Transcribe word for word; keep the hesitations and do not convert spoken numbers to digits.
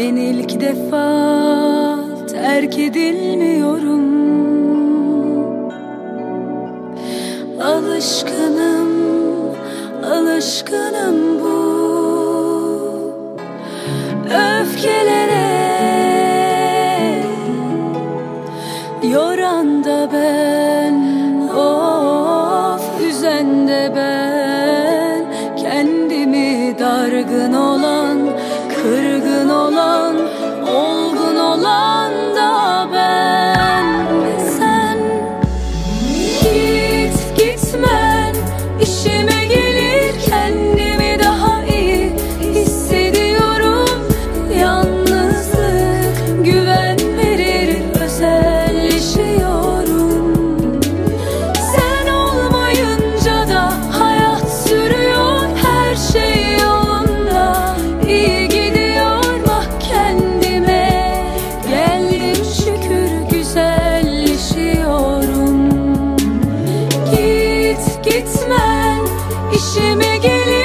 Ben ilk defa terk edilmiyorum. Alışkınım, alışkınım bu öfkelere. Yoran da ben, of üzen de ben. Kendimi dargın olan, kırgın olan, olgun olan da ben. Sen git gitmen işime gelir, kendimi daha iyi hissediyorum. Yalnızlık güven verir, özelleşiyorum. Sen olmayınca da hayat sürüyor, her şey yolunda, iyi gidiyor. Bak kendime geldim şükür, güzelleşiyorum. Git gitmen işime gelir.